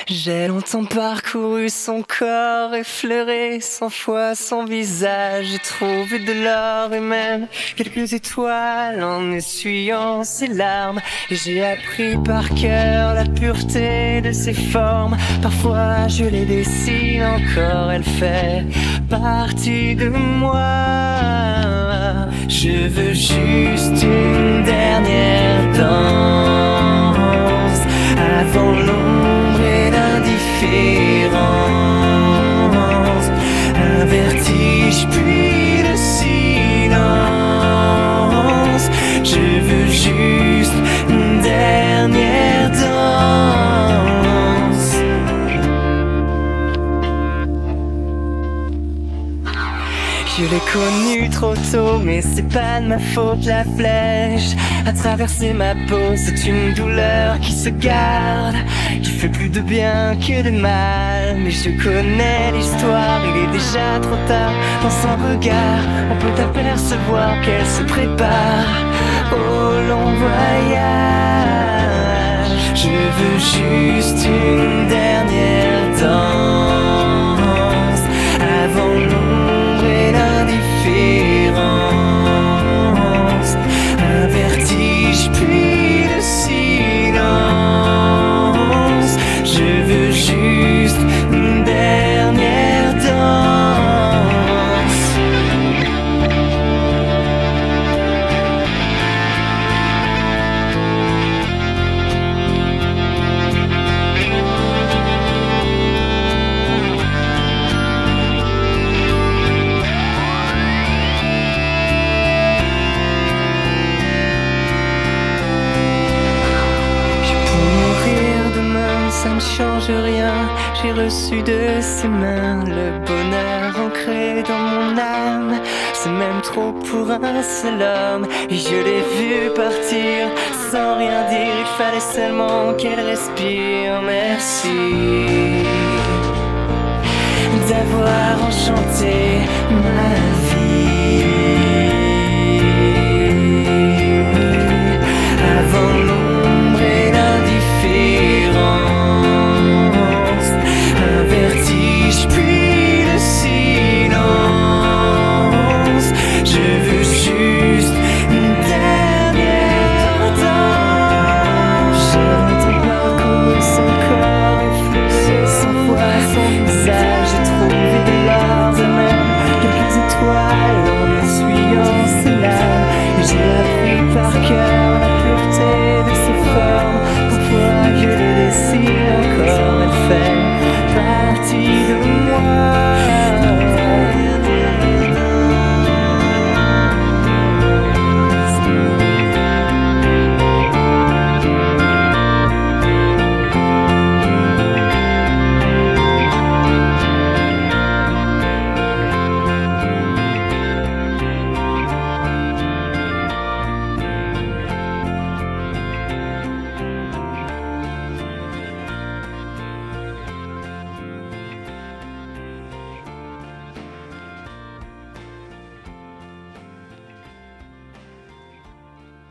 J'ai longtemps parcouru son corps, effleuré 100 fois son visage. J'ai trouvé de l'or et même quelques étoiles en essuyant ses larmes. Et j'ai appris par cœur la pureté de ses formes. Parfois je les dessine encore, elle fait partie de moi. Je veux juste une dernière danse avant l'ombre et l'indifférence, un vertige puis le silence. Je veux juste une dernière danse. Je l'ai connue trop tôt, mais c'est pas de ma faute. La flèche a traversé ma peau, c'est une douleur qui se garde, qui fait plus de bien que de mal. Mais je connais l'histoire, il est déjà trop tard. Dans son regard, on peut apercevoir qu'elle se prépare au long voyage. Je veux juste une dernière danse avant l'ombre et l'indifférence, un vertige puis le silence. Je veux juste une dernière danse. Ça ne change rien, j'ai reçu de ses mains le bonheur ancré dans mon âme. C'est même trop pour un seul homme, et je l'ai vu partir sans rien dire. Il fallait seulement qu'elle respire. Merci d'avoir enchanté ma vie.